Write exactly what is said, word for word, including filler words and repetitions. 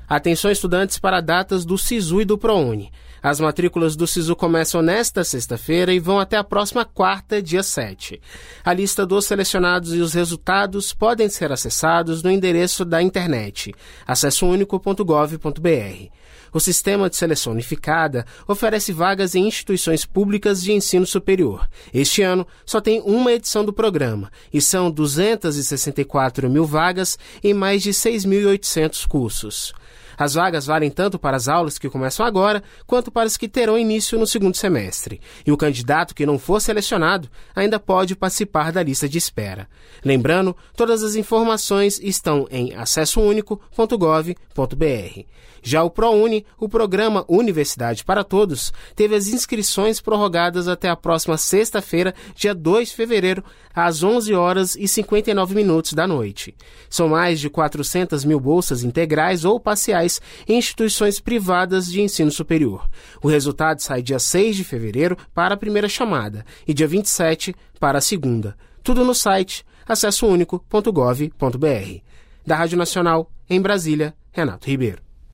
Atenção, estudantes, para datas do SISU e do ProUni. As matrículas do SISU começam nesta sexta-feira e vão até a próxima quarta, dia sete. A lista dos selecionados e os resultados podem ser acessados no endereço da internet acesso único ponto gov ponto br. O sistema de seleção unificada oferece vagas em instituições públicas de ensino superior. Este ano, só tem uma edição do programa, e são duzentas e sessenta e quatro mil vagas em mais de seis mil e oitocentos cursos. As vagas valem tanto para as aulas que começam agora, quanto para as que terão início no segundo semestre. E o candidato que não for selecionado ainda pode participar da lista de espera. Lembrando, todas as informações estão em acesso único ponto gov ponto br. Já o ProUni, o programa Universidade para Todos, teve as inscrições prorrogadas até a próxima sexta-feira, dia dois de fevereiro, às onze horas e cinquenta e nove minutos da noite. São mais de quatrocentas mil bolsas integrais ou parciais em instituições privadas de ensino superior. O resultado sai dia seis de fevereiro para a primeira chamada e dia vinte e sete para a segunda. Tudo no site acesso único ponto gov ponto br. Da Rádio Nacional, em Brasília, Renato Ribeiro.